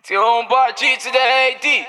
Ti un baci today, D.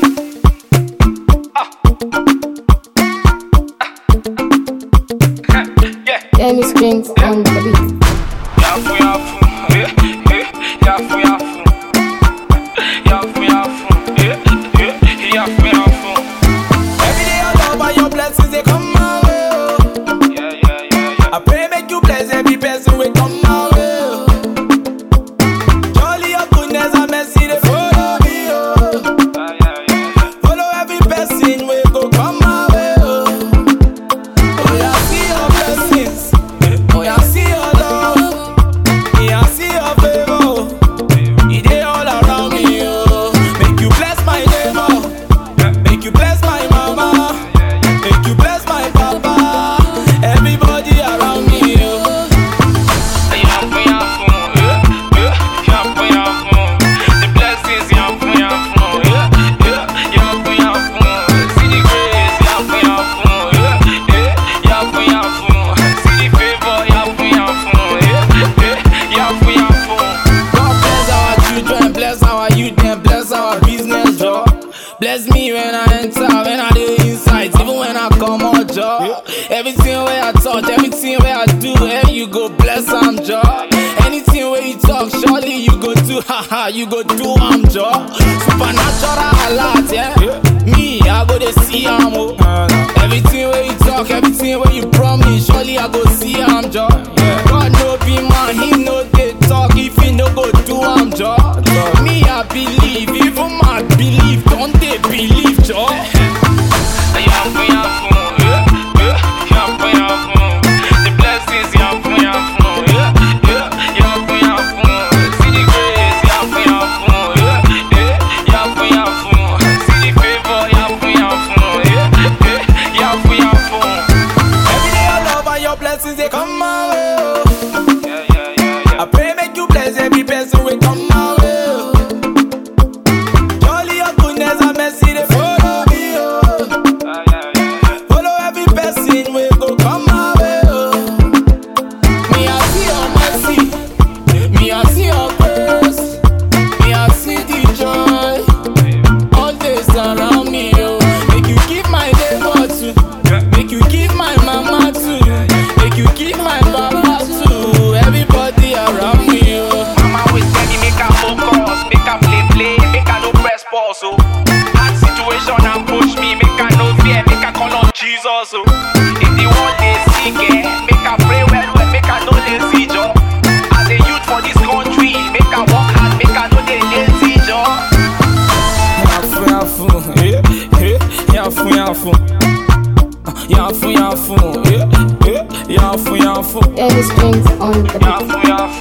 Yeah. Danny Strings on the beat. Yafu yafu, yafu yafu, yafu yafu, yafu yafu. Every day I love and your blessings they come my way. Oh. Yeah. I pray make you bless every person we come my way. Oh. Surely your goodness and mercy they follow me. Oh. Follow every person we go come my way. Oh yeah, see your blessings. Oh yeah, see your love. Yeah, see your favor. It dey all around me. Oh, make you bless my neighbor. Make you bless my mama. Make you bless my papa. Everybody around me. Oh. Yafu yafu, yafu yafu. The blessings yafu yafu, yafu yafu. See the grace yafu yafu, yafu yafu. See the favor yafu yafu. God bless our children, bless our youth, and bless our business, Joe. Bless me when I enter, when I do inside, even when I come out, Joe. Everything where I touch, everything where I do, hey, you go bless am, Joe. Anything where you talk, surely you go do, haha, you go do am, Joe. Supernatural alert, yeah. Me, I go to see am, oh. Everything where you talk, everything where you promise, surely I go see am, Joe. God no be man, he no dey talk if he no go do am, Joe. Me, I believe, even my believe, don't they believe, Joe? Yafu yafu, yafu yafu. The blessings yafu yafu, yafu yafu. See the grace yafu yafu, yafu yafu. See the favor yafu yafu. Every day I love and your blessings they come my way. Oh. I pray make you bless every person we come my way. Oh. Surely your goodness and mercy they follow me. Oh. Follow every person we go come my way. Oh. Me I see your mercy, me I see your grace, me I see the joy. All days around me, oh. Make you give my neighbor too, make you give my mama too, make you give my papa too. Everybody around me, oh. Mama always tell me make her focus, make her play, make her no press pause. Oh. Hard situation and push me, make her no fear, make her call on Jesus. Oh. If the one they sick, make her pray well, make her no lazy job. As a youth for this country, make her work hard, make her no dey lazy job. Yafu, yafu, yafu, yafu, yafu, Danny Strings on the beat. Yafu yafu.